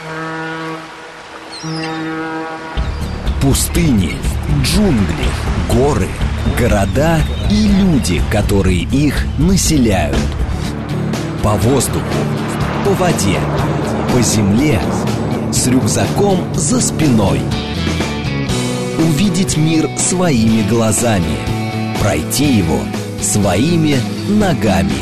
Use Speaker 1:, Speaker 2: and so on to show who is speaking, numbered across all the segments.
Speaker 1: Пустыни, джунгли, горы, города и люди, которые их населяют. По воздуху, по воде, по земле, с рюкзаком за спиной. Увидеть мир своими глазами, пройти его своими ногами.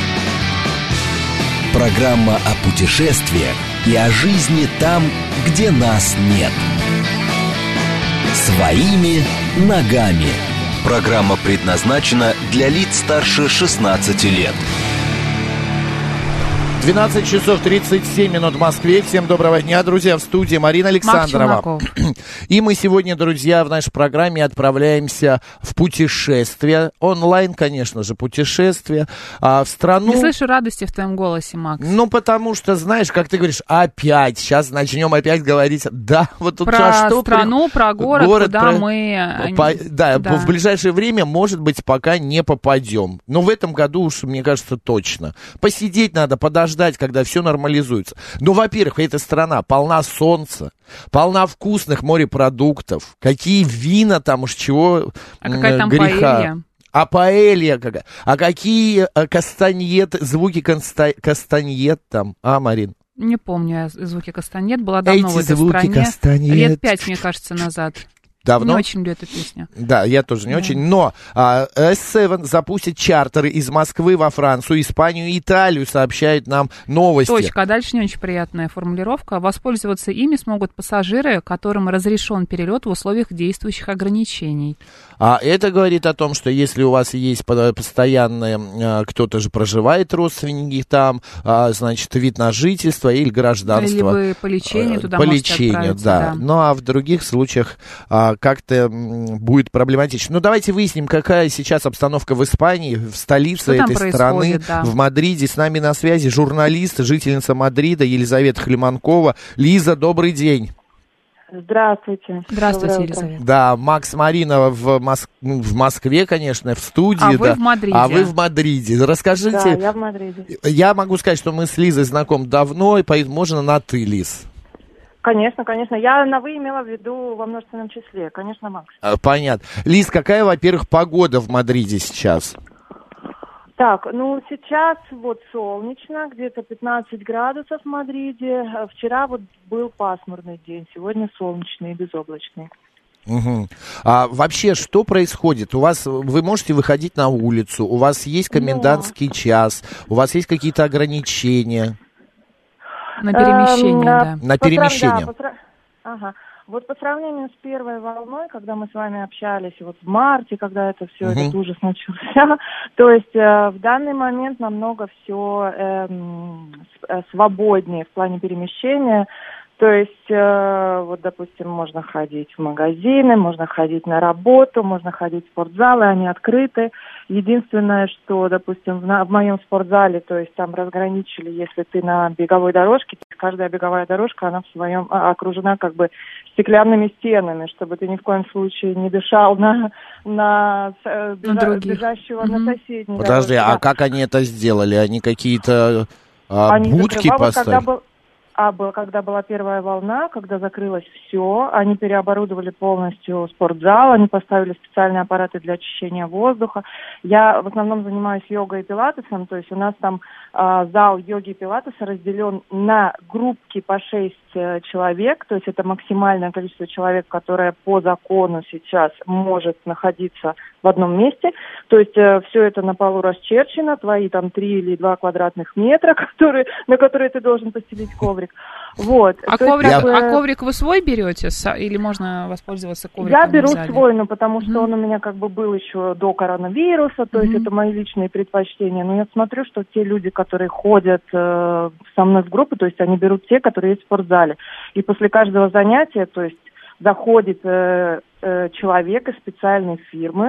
Speaker 1: Программа о путешествиях и о жизни там, где нас нет. Своими ногами. Программа предназначена для лиц старше 16 лет.
Speaker 2: 12 часов 37 минут в Москве. Всем доброго дня, друзья. В студии Марина Александрова. И мы сегодня, друзья, в нашей программе отправляемся в путешествие. Онлайн, конечно же, путешествие. В страну...
Speaker 3: Не слышу радости в твоем голосе, Макс.
Speaker 2: Ну, потому что, знаешь, как ты говоришь, опять, сейчас начнем опять говорить. Да, вот тут
Speaker 3: про
Speaker 2: что
Speaker 3: страну, про город, куда мы...
Speaker 2: Да, в ближайшее время, может быть, пока не попадем. Но в этом году уж, мне кажется, точно. Посидеть надо, подождать, когда все нормализуется. Ну, во-первых, эта страна полна солнца, полна вкусных морепродуктов. Какие вина там, уж чего
Speaker 3: какая там
Speaker 2: греха.
Speaker 3: паэлья?
Speaker 2: А паэлья какая? А какие кастаньеты, звуки кастаньет там? А, Марин?
Speaker 3: Не помню я звуки кастаньет. Была давно в этой
Speaker 2: звуки
Speaker 3: стране.
Speaker 2: Кастаньет.
Speaker 3: Лет 5, мне кажется, назад.
Speaker 2: Давно?
Speaker 3: Не очень люблю эту песню.
Speaker 2: Да, я тоже не очень. Но S7 запустит чартеры из Москвы во Францию, Испанию и Италию, сообщают нам новости.
Speaker 3: Точка. А дальше не очень приятная формулировка. Воспользоваться ими смогут пассажиры, которым разрешен перелет в условиях действующих ограничений.
Speaker 2: А это говорит о том, что если у вас есть постоянные, кто-то же проживает, родственники там, значит, вид на жительство или гражданство.
Speaker 3: Либо по лечению туда
Speaker 2: по
Speaker 3: можете
Speaker 2: лечению,
Speaker 3: отправиться,
Speaker 2: да. Ну, а в других случаях как-то будет проблематично. Ну, давайте выясним, какая сейчас обстановка в Испании, в столице этой страны,
Speaker 3: да.
Speaker 2: в Мадриде. С нами на связи журналист, жительница Мадрида Елизавета Хлеманкова. Лиза, добрый день.
Speaker 4: Здравствуйте.
Speaker 3: Здравствуйте, Елизавета.
Speaker 2: Да, Макс, Марина в Москве, конечно, в студии.
Speaker 3: А вы в Мадриде.
Speaker 2: А вы в Мадриде. Расскажите.
Speaker 4: Да, я в Мадриде.
Speaker 2: Я могу сказать, что мы с Лизой знакомы давно, и поэтому можно на «ты», Лиз.
Speaker 4: Конечно, конечно. Я на «вы» имела в виду во множественном числе. Конечно, Макс.
Speaker 2: Понятно. Лиз, какая, во-первых, погода в Мадриде сейчас?
Speaker 4: Так, ну сейчас вот солнечно, где-то 15 градусов в Мадриде. Вчера вот был пасмурный день, сегодня солнечный и безоблачный.
Speaker 2: Угу. А вообще, что происходит? Вы можете выходить на улицу, у вас есть комендантский час, у вас есть какие-то ограничения?
Speaker 3: На перемещение, да.
Speaker 2: На перемещение.
Speaker 4: Ага. Вот по сравнению с первой волной, когда мы с вами общались, вот в марте, когда это все, этот ужас начался, то есть в данный момент намного все свободнее в плане перемещения. То есть, вот, допустим, можно ходить в магазины, можно ходить на работу, можно ходить в спортзалы, они открыты. Единственное, что, допустим, в моем спортзале, то есть там разграничили, если ты на беговой дорожке, каждая беговая дорожка, она в своем окружена как бы стеклянными стенами, чтобы ты ни в коем случае не дышал на бежащего на соседней.
Speaker 2: Подожди,
Speaker 4: дорожке.
Speaker 2: а как они это сделали? Они какие-то будки поставили?
Speaker 4: Когда была первая волна, когда закрылось все, они переоборудовали полностью спортзал, они поставили специальные аппараты для очищения воздуха. Я в основном занимаюсь йогой и пилатесом, то есть у нас там зал йоги и пилатеса разделен на группки по 6 человек, то есть это максимальное количество человек, которое по закону сейчас может находиться в одном месте. То есть все это на полу расчерчено, твои там 3 или 2 квадратных метра, на которые ты должен постелить коврик. Вот.
Speaker 3: А коврик вы свой берете или можно воспользоваться ковриком?
Speaker 4: Я беру свой, но потому что он у меня как бы был еще до коронавируса, то есть это мои личные предпочтения. Но я смотрю, что те люди, которые ходят со мной в группу, то есть они берут те, которые есть в спортзале. И после каждого занятия, то есть заходит человек из специальной фирмы,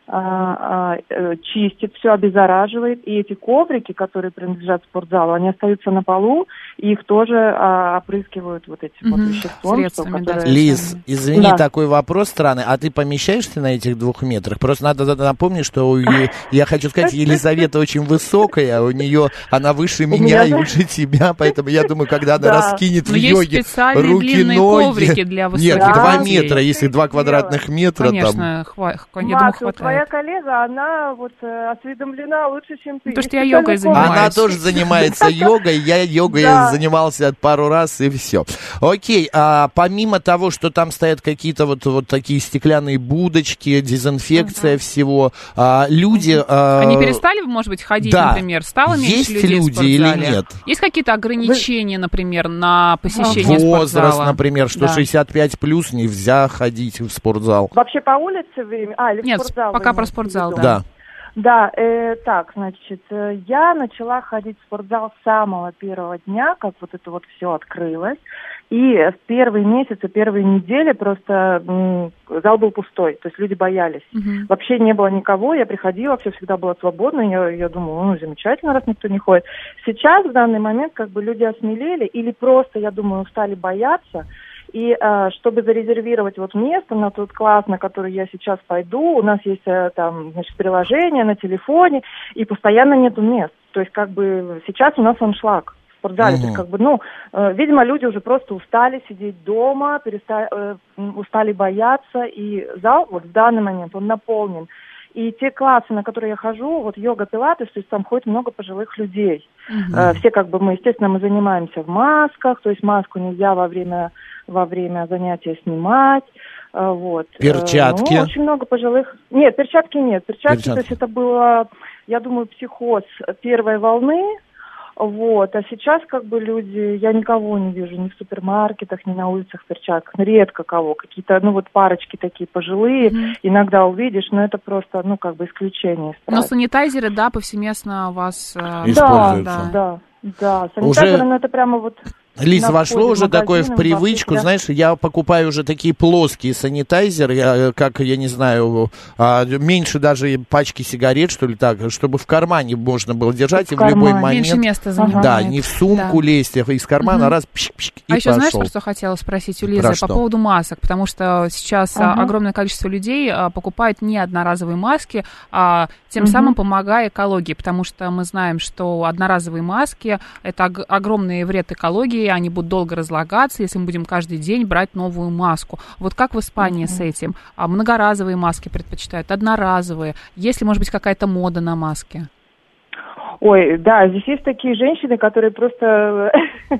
Speaker 4: чистит все, обеззараживает, и эти коврики, которые принадлежат спортзалу, они остаются на полу, и их тоже опрыскивают вот этим вот веществом. Которые...
Speaker 2: Лиз, извини, такой вопрос странный, а ты помещаешься на этих 2 метрах? Просто надо напомнить, что я хочу сказать, Елизавета очень высокая, у нее, она выше меня и выше тебя, поэтому я думаю, когда она раскинет в йоге руки, ноги...
Speaker 3: для высоких.
Speaker 2: Нет, 2 метра, если 2 квадратных метра.
Speaker 3: Конечно, я думаю, хватает.
Speaker 4: Твоя коллега, она вот осведомлена лучше, чем ты.
Speaker 3: Потому что я йогой занимаюсь.
Speaker 2: Она тоже занимается йогой, я йогой занимался пару раз, и все. Окей, а помимо того, что там стоят какие-то вот такие стеклянные будочки, дезинфекция всего, люди...
Speaker 3: Они перестали, может быть, ходить, например? Стало меньше людей в спортзале?
Speaker 2: Есть люди или нет?
Speaker 3: Есть какие-то ограничения, например, на посещение спортзала?
Speaker 2: Возраст, например, что 65 плюс нельзя ходить в спортзал.
Speaker 4: Вообще по улице время? Или
Speaker 3: нет,
Speaker 4: в спортзал?
Speaker 3: Пока про спортзал,
Speaker 2: да.
Speaker 4: Да, так, значит, я начала ходить в спортзал с самого первого дня, как вот это вот все открылось. И в первые месяцы, первые недели просто зал был пустой, то есть люди боялись. Вообще не было никого, я приходила, все всегда было свободно, я думала, замечательно, раз никто не ходит. Сейчас, в данный момент, как бы люди осмелели или просто, я думаю, устали бояться. И чтобы зарезервировать вот место на тот класс, на который я сейчас пойду, у нас есть там, значит, приложение на телефоне, и постоянно нету мест. То есть как бы сейчас у нас аншлаг в спортзале. То есть как бы, видимо, люди уже просто устали сидеть дома, устали бояться, и зал вот в данный момент, он наполнен. И те классы, на которые я хожу, вот йога, пилатес, то есть там ходит много пожилых людей. Все как бы мы, естественно, мы занимаемся в масках, то есть маску нельзя во время занятия снимать. Вот.
Speaker 2: Перчатки?
Speaker 4: Очень много пожилых... Нет, перчатки нет. Перчатки, то есть это было, я думаю, психоз первой волны. Вот. А сейчас как бы люди... Я никого не вижу ни в супермаркетах, ни на улицах в перчатках. Редко кого. Какие-то, парочки такие пожилые. Иногда увидишь, но это просто, как бы исключение.
Speaker 3: Но санитайзеры, повсеместно у вас...
Speaker 2: используются.
Speaker 4: Да. Санитайзеры, это прямо вот...
Speaker 2: Лиз, вошло уже такое в привычку, знаешь, я покупаю уже такие плоские санитайзеры, я не знаю, меньше даже пачки сигарет, что ли, так, чтобы в кармане можно было держать, и в любой момент...
Speaker 3: Меньше места занимает.
Speaker 2: Да, не в сумку лезть, а из кармана раз, пшик-пшик, и
Speaker 3: еще
Speaker 2: пошел.
Speaker 3: знаешь, про что хотела спросить у Лизы? По поводу масок, потому что сейчас огромное количество людей покупает не одноразовые маски, тем самым помогая экологии, потому что мы знаем, что одноразовые маски – это огромный вред экологии, они будут долго разлагаться, если мы будем каждый день брать новую маску. Вот как в Испании с этим? Многоразовые маски предпочитают, одноразовые. Есть ли, может быть, какая-то мода на маски?
Speaker 4: Ой, да, здесь есть такие женщины, которые просто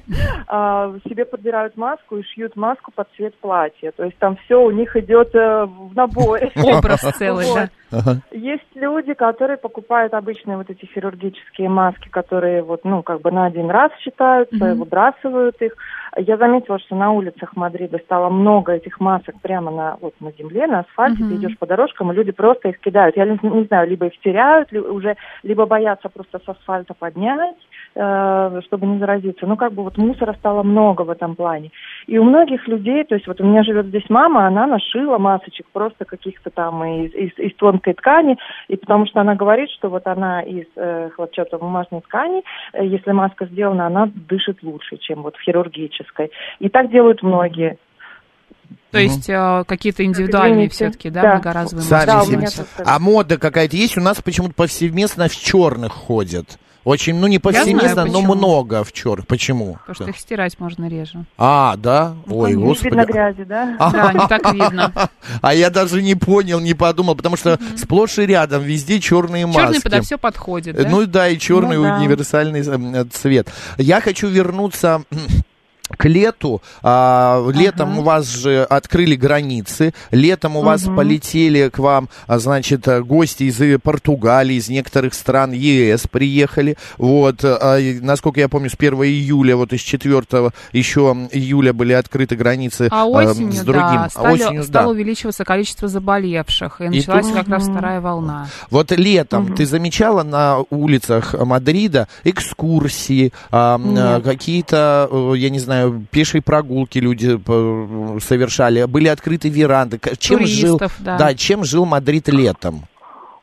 Speaker 4: себе подбирают маску и шьют маску под цвет платья. То есть там все у них идет в наборе.
Speaker 3: Образ целый, да.
Speaker 4: Есть люди, которые покупают обычные вот эти хирургические маски, которые вот, на один раз считаются, выбрасывают их. Я заметила, что на улицах Мадрида стало много этих масок прямо на земле, на асфальте. Ты идешь по дорожкам, и люди просто их кидают. Я не знаю, либо их теряют, либо боятся просто с асфальта поднять, чтобы не заразиться. Мусора стало много в этом плане. И у многих людей, то есть у меня живет здесь мама, она нашила масочек просто каких-то там из тонкой ткани, и потому что она говорит, что она из хлопчатобумажной ткани, если маска сделана, она дышит лучше, чем в хирургической. И так делают многие.
Speaker 3: То есть какие-то индивидуальные все-таки, многоразовые маски.
Speaker 2: А мода какая-то есть? У нас почему-то повсеместно в черных ходят. Очень, не повсеместно, но много в черных. Почему?
Speaker 3: Потому что их стирать можно реже.
Speaker 2: Да? Ой, господи.
Speaker 4: Видно грязи, да?
Speaker 3: Да, не так видно.
Speaker 2: А я даже не понял, не подумал, потому что сплошь и рядом везде черные маски.
Speaker 3: Черный подо все подходит, да?
Speaker 2: И черный универсальный цвет. Я хочу вернуться... к лету. Летом у вас же открыли границы. Летом у вас полетели к вам, гости из Португалии, из некоторых стран ЕС приехали. Насколько я помню, с 1 июля, из 4 еще июля были открыты границы
Speaker 3: осенью,
Speaker 2: с другим.
Speaker 3: Стало увеличиваться количество заболевших, и началась как раз вторая волна.
Speaker 2: Летом ты замечала на улицах Мадрида экскурсии, какие-то, я не знаю, пешие прогулки люди совершали, были открыты веранды. Чем жил Мадрид летом?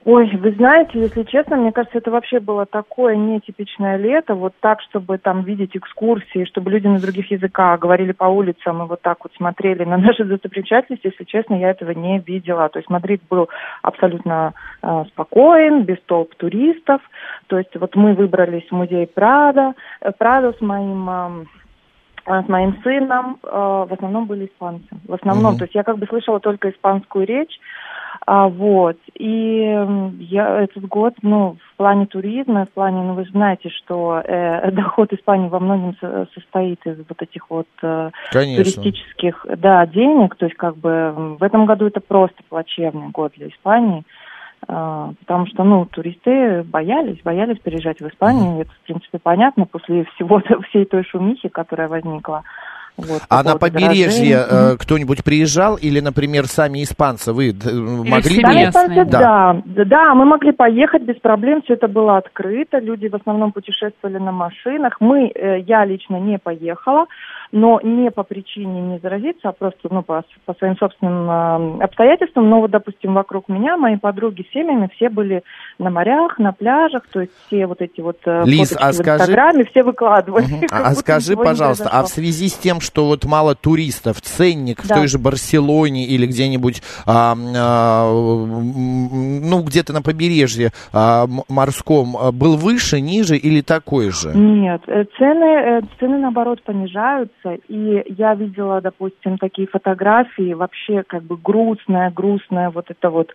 Speaker 4: Ой, вы знаете, если честно, мне кажется, это вообще было такое нетипичное лето, вот так, чтобы там видеть экскурсии, чтобы люди на других языках говорили по улицам и вот так вот смотрели на наши достопримечательности, если честно, я этого не видела. То есть Мадрид был абсолютно спокоен, без толп туристов. То есть вот мы выбрались в музей Прадо с моим сыном, в основном были испанцы. В основном, то есть я как бы слышала только испанскую речь. Вот. И я этот год, в плане туризма, в плане, вы знаете, что доход Испании во многом состоит из вот этих вот туристических, денег. То есть как бы в этом году это просто плачевный год для Испании. Потому что, туристы боялись переезжать в Испанию. Это, в принципе, понятно после всей той шумихи, которая возникла. Вот,
Speaker 2: а на побережье кто-нибудь приезжал или, например, сами испанцы? Вы могли
Speaker 3: местные?
Speaker 4: Да, мы могли поехать без проблем, все это было открыто, люди в основном путешествовали на машинах. Я лично не поехала, но не по причине не заразиться, а просто по своим собственным обстоятельствам. Но вот, допустим, вокруг меня мои подруги с семьями все были на морях, на пляжах, то есть все вот эти вот
Speaker 2: Лиз,
Speaker 4: фоточки в Инстаграме все выкладывали.
Speaker 2: Скажи, пожалуйста, а в связи с тем, что вот мало туристов, ценник в той же Барселоне или где-нибудь, где-то на побережье морском был выше, ниже или такой же?
Speaker 4: Нет, цены наоборот понижаются, и я видела, допустим, такие фотографии, вообще как бы грустная вот эта вот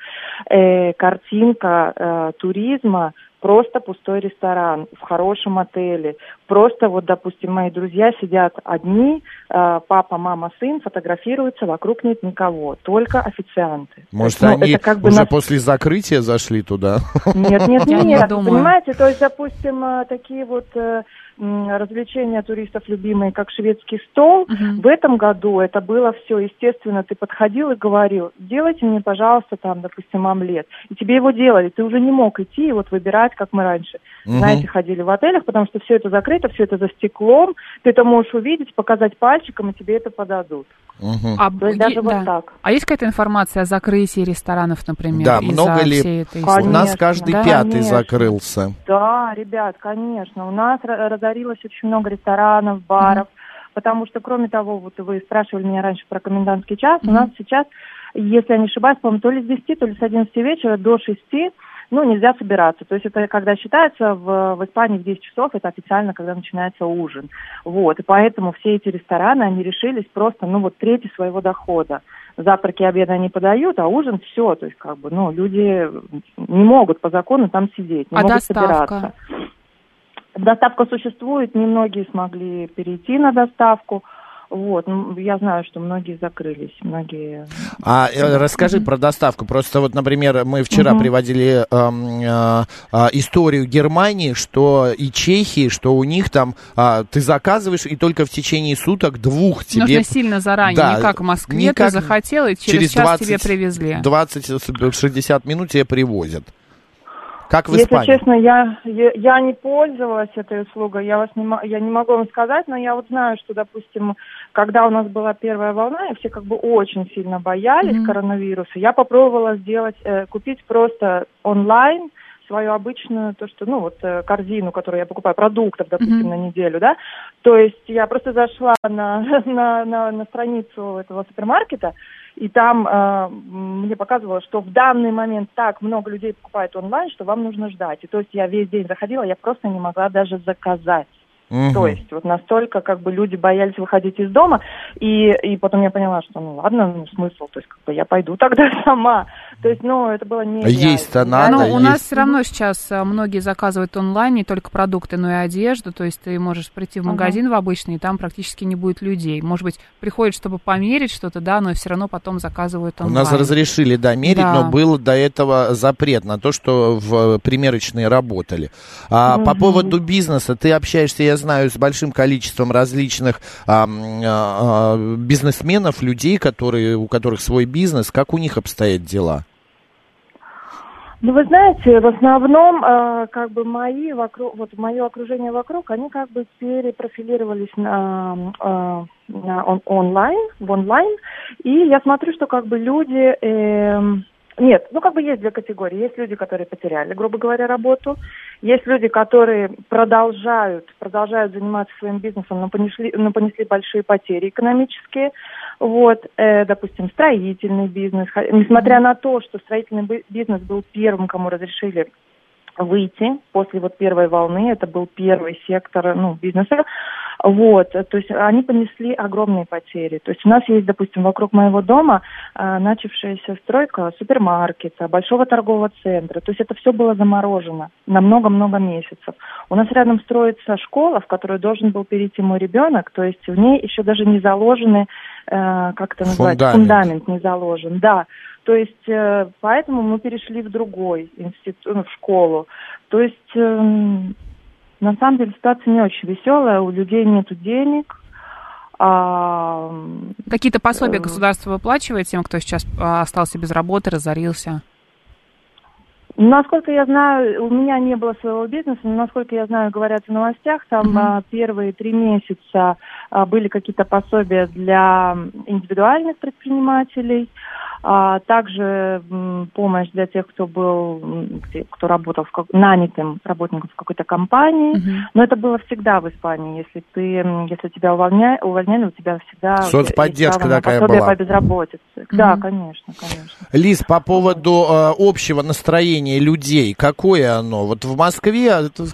Speaker 4: картинка туризма. Просто пустой ресторан в хорошем отеле. Просто вот, допустим, мои друзья сидят одни, папа, мама, сын, фотографируются, вокруг нет никого, только официанты.
Speaker 2: Может, они как бы уже после закрытия зашли туда?
Speaker 4: Нет, понимаете, то есть, допустим, такие вот развлечения туристов любимые, как шведский стол, в этом году это было все, естественно, ты подходил и говорил, делайте мне, пожалуйста, там, допустим, омлет. И тебе его делали, ты уже не мог идти и вот выбирать, как мы раньше, знаете, ходили в отелях, потому что все это закрыто, все это за стеклом, ты это можешь увидеть, показать пальчиком, и тебе это подадут. То есть даже вот так.
Speaker 3: А есть какая-то информация о закрытии ресторанов, например?
Speaker 2: Да, много ли? У нас каждый пятый закрылся.
Speaker 4: Да, ребят, конечно. У нас разорилось очень много ресторанов, баров, потому что, кроме того, вот вы спрашивали меня раньше про комендантский час, у нас сейчас, если я не ошибаюсь, по-моему, то ли с 10, то ли с 11 вечера до 6 нельзя собираться. То есть это когда считается в Испании в 10 часов, это официально, когда начинается ужин. Вот. И поэтому все эти рестораны, они решились просто, треть своего дохода. Завтраки и обеды они подают, а ужин все. То есть, люди не могут по закону там сидеть, не могут собираться. Доставка существует, немногие смогли перейти на доставку. Вот, я знаю, что многие закрылись, многие...
Speaker 2: Расскажи про доставку. Просто вот, например, мы вчера приводили историю Германии, что и Чехии, что у них там ты заказываешь, и только в течение суток 2 тебе...
Speaker 3: Нужно сильно заранее, не как в Москве, ты захотел, и через час тебе привезли.
Speaker 2: 20-60 минут тебе привозят. Как в Испании?
Speaker 4: Если честно, я не пользовалась этой услугой, я не могу вам сказать, но я вот знаю, что, допустим, когда у нас была первая волна, и все как бы очень сильно боялись коронавируса, я попробовала купить просто онлайн свою обычную, корзину, которую я покупаю, продуктов, допустим, на неделю, да, то есть я просто зашла на страницу этого супермаркета, и там мне показывало, что в данный момент так много людей покупает онлайн, что вам нужно ждать. И то есть я весь день заходила, я просто не могла даже заказать. То есть вот настолько как бы люди боялись выходить из дома, и потом я поняла, что ладно, смысл, то есть как бы я пойду тогда сама. То есть, это было нереально.
Speaker 2: Есть-то надо.
Speaker 3: Но у нас все равно сейчас многие заказывают онлайн не только продукты, но и одежду, то есть ты можешь прийти в магазин в обычный, и там практически не будет людей. Может быть, приходят, чтобы померить что-то, да, но все равно потом заказывают онлайн.
Speaker 2: У нас разрешили, мерить, но был до этого запрет на то, что в примерочные работали. По поводу бизнеса, ты общаешься, я знаю, с большим количеством различных бизнесменов, людей, у которых свой бизнес. Как у них обстоят дела?
Speaker 4: Вы знаете, в основном, мое окружение вокруг, они как бы перепрофилировались в онлайн, и я смотрю, что как бы люди Нет, есть две категории. Есть люди, которые потеряли, грубо говоря, работу. Есть люди, которые продолжают заниматься своим бизнесом, но понесли большие потери экономические. Допустим, строительный бизнес. Несмотря на то, что строительный бизнес был первым, кому разрешили выйти после первой волны, это был первый сектор бизнеса. То есть они понесли огромные потери. То есть у нас есть, допустим, вокруг моего дома начавшаяся стройка супермаркета, большого торгового центра. То есть это все было заморожено на много-много месяцев. У нас рядом строится школа, в которую должен был перейти мой ребенок. То есть в ней еще даже не заложены, фундамент не заложен. Да. То есть поэтому мы перешли в другой институт, в школу. То есть на самом деле ситуация не очень веселая, у людей нет денег.
Speaker 3: Какие-то пособия государство выплачивает тем, кто сейчас остался без работы, разорился?
Speaker 4: Насколько я знаю, у меня не было своего бизнеса, но насколько я знаю, говорят в новостях, там первые 3 месяца были какие-то пособия для индивидуальных предпринимателей, также помощь для тех, кто работал нанятым работником в какой-то компании. Но это было всегда в Испании. Если тебя увольняли, у тебя всегда
Speaker 2: соцподдержка такая
Speaker 4: пособие
Speaker 2: была.
Speaker 4: По безработице. Да, конечно.
Speaker 2: Лиз, по поводу общего настроения людей, какое оно? В Москве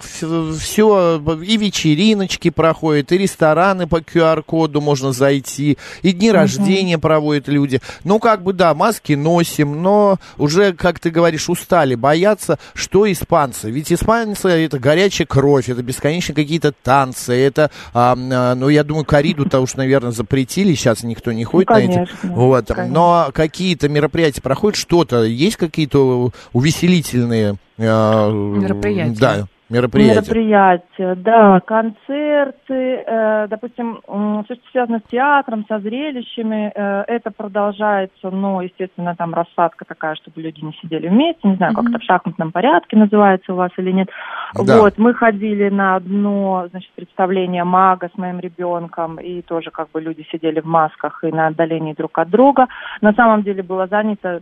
Speaker 2: все и вечериночки проходят, и рестораны по QR-коду можно зайти, и дни рождения проводят люди. Маски носим, но уже, как ты говоришь, устали, боятся, что испанцы. Ведь испанцы — это горячая кровь, это бесконечно какие-то танцы, это, я думаю, корриду-то уж, наверное, запретили, сейчас никто не ходит на эти. Конечно. Но какие-то мероприятия проходят, что-то, есть какие-то увеселительные
Speaker 3: мероприятия?
Speaker 2: Да. Мероприятия,
Speaker 4: да, концерты, допустим, все, что связано с театром, со зрелищами, это продолжается, но, естественно, там рассадка такая, чтобы люди не сидели вместе, не знаю, как это в шахматном порядке называется у вас или нет. Да. Мы ходили на одно, представление мага с моим ребенком, и тоже люди сидели в масках и на отдалении друг от друга. На самом деле было занято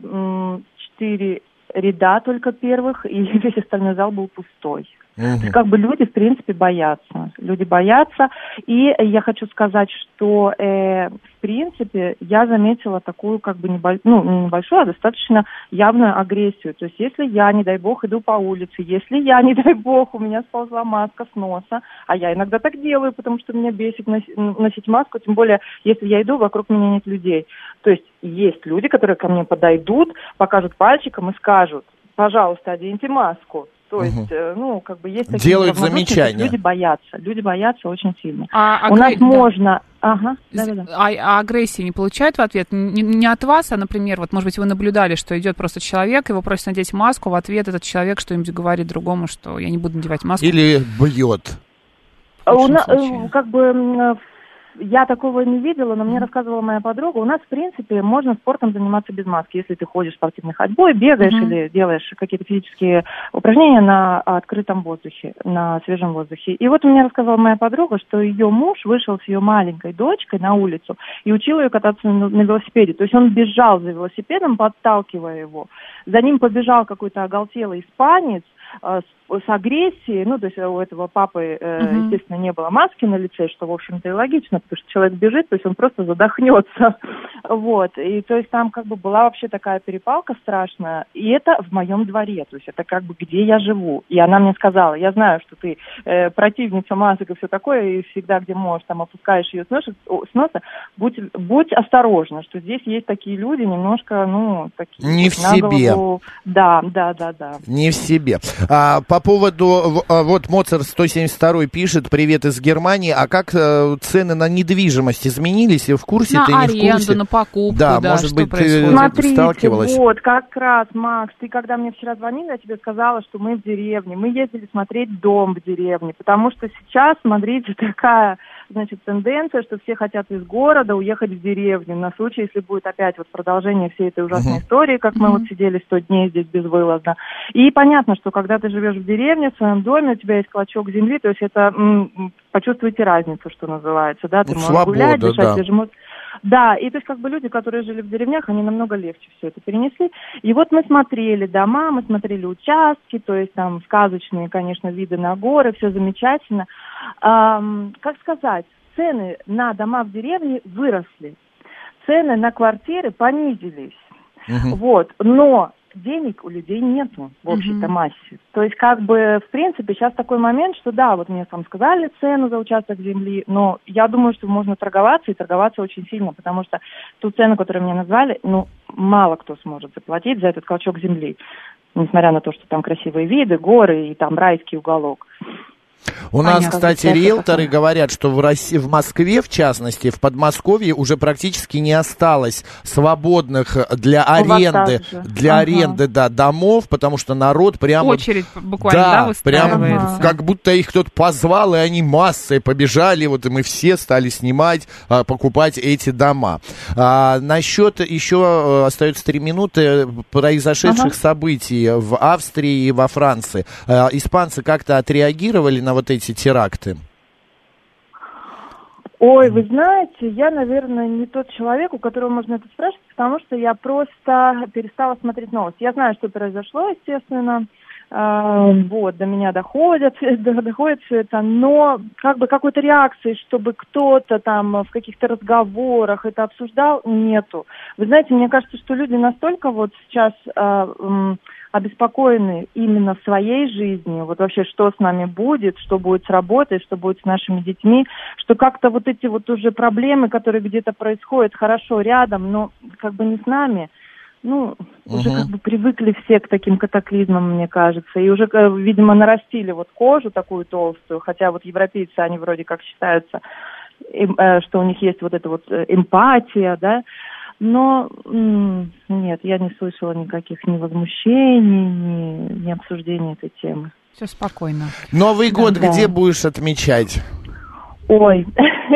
Speaker 4: 4 ряда только первых, и весь остальной зал был пустой. То есть, люди, в принципе, боятся. Люди боятся. И я хочу сказать, что, в принципе, я заметила такую, не небольшую, а достаточно явную агрессию. То есть, если я, не дай бог, иду по улице, если я, не дай бог, у меня сползла маска с носа, а я иногда так делаю, потому что меня бесит носить маску, тем более, если я иду, вокруг меня нет людей. То есть, есть люди, которые ко мне подойдут, покажут пальчиком и скажут: пожалуйста, оденьте маску. То есть, есть такие...
Speaker 2: Делают замечания.
Speaker 4: Люди боятся очень сильно. У нас можно...
Speaker 3: А агрессии не получают в ответ? Не от вас, а, например, может быть, вы наблюдали, что идет просто человек, его просят надеть маску, в ответ этот человек что-нибудь говорит другому, что я не буду надевать маску?
Speaker 2: Или бьет?
Speaker 4: Я такого не видела, но мне рассказывала моя подруга. У нас, в принципе, можно спортом заниматься без маски. Если ты ходишь в спортивной ходьбой, бегаешь или делаешь какие-то физические упражнения на открытом воздухе, на свежем воздухе. И мне рассказывала моя подруга, что ее муж вышел с ее маленькой дочкой на улицу и учил ее кататься на велосипеде. То есть он бежал за велосипедом, подталкивая его. За ним побежал какой-то оголтелый испанец с агрессией, то есть у этого папы, естественно, не было маски на лице, что, в общем-то, и логично, потому что человек бежит, то есть он просто задохнется, и то есть там была вообще такая перепалка страшная, и это в моем дворе, то есть это где я живу, и она мне сказала: я знаю, что ты противница масок и все такое, и всегда, где можешь, там опускаешь ее с носа, будь осторожна, что здесь есть такие люди, немножко, такие...
Speaker 2: Не в себе.
Speaker 4: Да.
Speaker 2: Не в себе. По поводу, Моцарт 172 пишет: привет из Германии. А как цены на недвижимость изменились? В курсе? Ты не в курсе?
Speaker 3: На аренду, на покупку,
Speaker 2: может быть, ты сталкивалась?
Speaker 4: Смотрите, как раз, Макс, ты когда мне вчера звонила, я тебе сказала, что мы в деревне. Мы ездили смотреть дом в деревне, потому что сейчас, смотрите, такая... тенденция, что все хотят из города уехать в деревню на случай, если будет опять продолжение всей этой ужасной истории, как мы сидели 100 дней здесь безвылазно. И понятно, что когда ты живешь в деревне, в своем доме, у тебя есть клочок земли, то есть это почувствуйте разницу, что называется, да, ты можешь гулять, дышать свежим воздухом. Да, и то есть как бы люди, которые жили в деревнях, они намного легче все это перенесли. И вот мы смотрели дома, мы смотрели участки, то есть там сказочные, конечно, виды на горы, все замечательно. Как сказать, цены на дома в деревне выросли, цены на квартиры понизились. Вот, но денег у людей нету в общей-то массе. То есть, как бы, в принципе, сейчас такой момент, что да, вот мне там сказали цену за участок земли, но я думаю, что можно торговаться, и торговаться очень сильно, потому что ту цену, которую мне назвали, ну, мало кто сможет заплатить за этот клочок земли, несмотря на то, что там красивые виды, горы и там райский уголок.
Speaker 2: У нас, кстати, риэлторы говорят, что в России, в Москве, в частности, в Подмосковье уже практически не осталось свободных для аренды, да, домов, потому что народ прямо...
Speaker 3: Очередь буквально, выстраивается.
Speaker 2: Прям как будто их кто-то позвал, и они массой побежали, вот и мы все стали снимать, покупать эти дома. Насчет, еще остается 3 минуты, произошедших событий в Австрии и во Франции. Испанцы как-то отреагировали на вот эти теракты?
Speaker 4: Ой, вы знаете, я, наверное, не тот человек, у которого можно это спрашивать, потому что я просто перестала смотреть новости. Я знаю, что произошло, естественно, вот, до меня доходит все это, но как бы какой-то реакции, чтобы кто-то там в каких-то разговорах это обсуждал, нету. Вы знаете, мне кажется, что люди настолько вот сейчас... обеспокоены именно своей жизнью, вот вообще, что с нами будет, что будет с работой, что будет с нашими детьми, что как-то вот эти вот уже проблемы, которые где-то происходят, хорошо, рядом, но как бы не с нами, ну, уже как бы привыкли все к таким катаклизмам, мне кажется, и уже, видимо, нарастили вот кожу такую толстую, хотя вот европейцы, они вроде как считаются, что у них есть вот эта вот эмпатия, да, но нет, я не слышала никаких ни возмущений, ни обсуждений этой темы.
Speaker 3: Все спокойно.
Speaker 2: Новый год где будешь отмечать?
Speaker 4: Ой.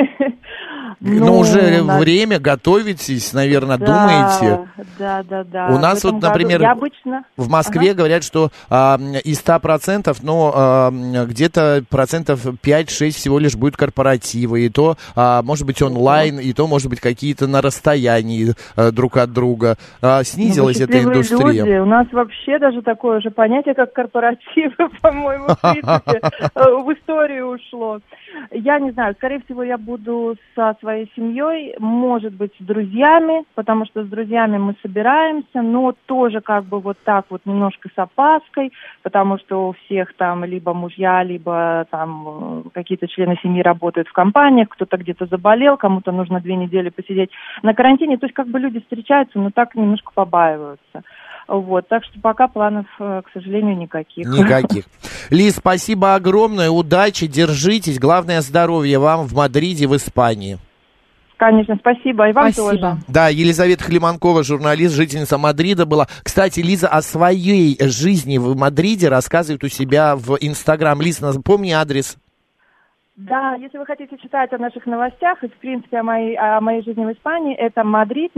Speaker 2: Ну, уже время, готовитесь, наверное, думаете.
Speaker 4: Да.
Speaker 2: У нас вот, например, в Москве говорят, что из 100%, но где-то 5-6% всего лишь будет корпоративы, и то, может быть, онлайн, и то, может быть, какие-то на расстоянии друг от друга. Снизилась эта индустрия.
Speaker 4: Люди. У нас вообще даже такое же понятие, как корпоративы, по-моему, в принципе, в историю ушло. Я не знаю, скорее всего, я буду со своей семьей, может быть, с друзьями, потому что с друзьями мы собираемся, но тоже как бы вот так вот немножко с опаской, потому что у всех там либо мужья, либо там какие-то члены семьи работают в компаниях, кто-то где-то заболел, кому-то нужно 2 недели посидеть на карантине, то есть как бы люди встречаются, но так немножко побаиваются. Вот, так что пока планов, к сожалению, никаких.
Speaker 2: Лиз, спасибо огромное, удачи, держитесь, главное здоровья вам в Мадриде, в Испании.
Speaker 4: Конечно, спасибо, и вам тоже.
Speaker 2: Да, Елизавета Хлеманкова, журналист, жительница Мадрида была. Кстати, Лиза о своей жизни в Мадриде рассказывает у себя в Инстаграм. Лиз, напомни адрес.
Speaker 4: Да, если вы хотите читать о наших новостях и, в принципе, о моей жизни в Испании, это Мадрид,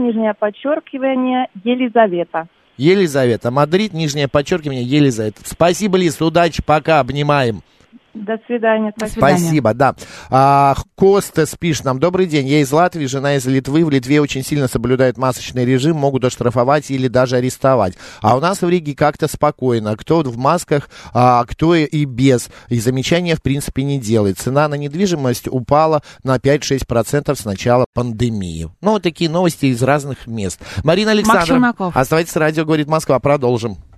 Speaker 4: _, Елизавета.
Speaker 2: Елизавета, Мадрид, _, Елизавета. Спасибо, Лиз, удачи, пока, обнимаем.
Speaker 4: До свидания.
Speaker 2: Спасибо, да. Костас пишет нам: добрый день, я из Латвии, жена из Литвы. В Литве очень сильно соблюдают масочный режим, могут оштрафовать или даже арестовать. А у нас в Риге как-то спокойно. Кто в масках, кто и без. И замечания, в принципе, не делает. Цена на недвижимость упала на 5-6% с начала пандемии. Ну, вот такие новости из разных мест. Марина Александровна, оставайтесь с радио «Говорит Москва». Продолжим.